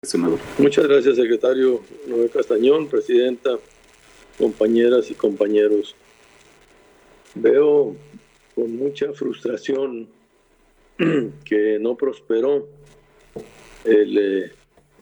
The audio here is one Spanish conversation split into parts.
Senador. Muchas gracias, secretario Noé Castañón, presidenta, compañeras y compañeros. Veo con mucha frustración que no prosperó el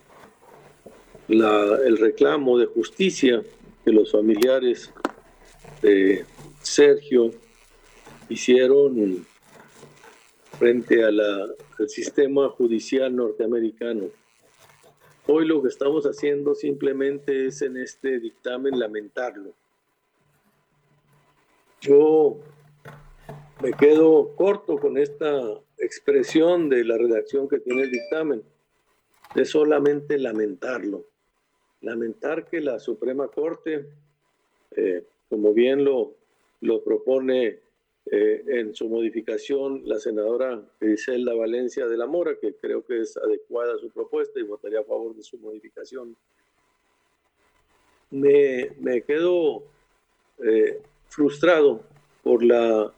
reclamo de justicia que los familiares de Sergio hicieron frente al sistema judicial norteamericano. Hoy lo que estamos haciendo simplemente es en este dictamen lamentarlo. Yo me quedo corto con esta expresión de la redacción que tiene el dictamen, de solamente lamentarlo. Lamentar que la Suprema Corte, como bien lo propone en su modificación la senadora Griselda Valencia de la Mora, que creo que es adecuada su propuesta y votaría a favor de su modificación. Me quedo frustrado por lo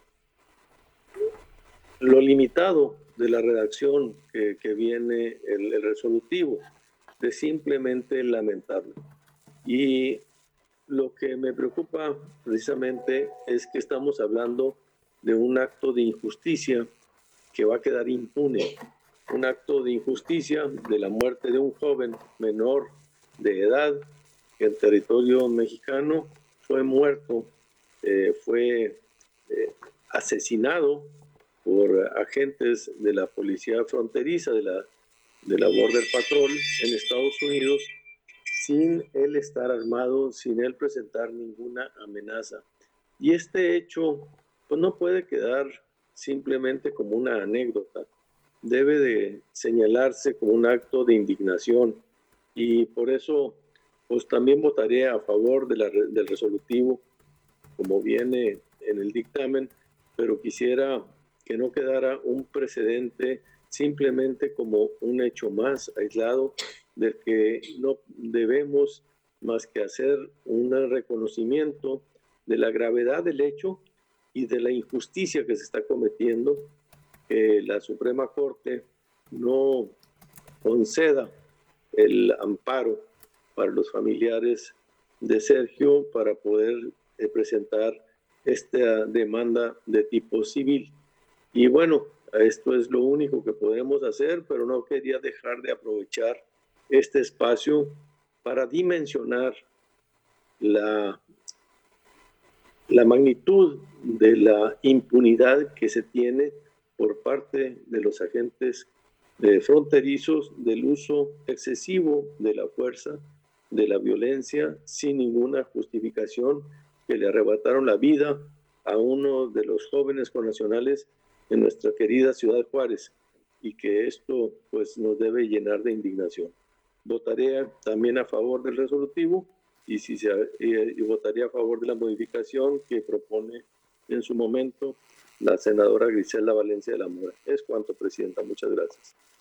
limitado de la redacción que viene el resolutivo, de simplemente lamentarlo. Y lo que me preocupa precisamente es que estamos hablando de un acto de injusticia que va a quedar impune, un acto de injusticia de la muerte de un joven menor de edad que en territorio mexicano fue muerto, fue asesinado por agentes de la policía fronteriza, de la Border Patrol en Estados Unidos, sin él estar armado, sin él presentar ninguna amenaza. Y este hecho pues no puede quedar simplemente como una anécdota, debe de señalarse como un acto de indignación, y por eso pues también votaré a favor del resolutivo como viene en el dictamen, pero quisiera que no quedara un precedente simplemente como un hecho más aislado del que no debemos más que hacer un reconocimiento de la gravedad del hecho y de la injusticia que se está cometiendo, que la Suprema Corte no conceda el amparo para los familiares de Sergio para poder presentar esta demanda de tipo civil. Y bueno, esto es lo único que podemos hacer, pero no quería dejar de aprovechar este espacio para dimensionar la magnitud de la impunidad que se tiene por parte de los agentes fronterizos, del uso excesivo de la fuerza, de la violencia, sin ninguna justificación, que le arrebataron la vida a uno de los jóvenes connacionales en nuestra querida Ciudad Juárez, y que esto pues nos debe llenar de indignación. Votaré también a favor del resolutivo y votaría a favor de la modificación que propone en su momento la senadora Griselda Valencia de la Mora. Es cuanto, presidenta. Muchas gracias.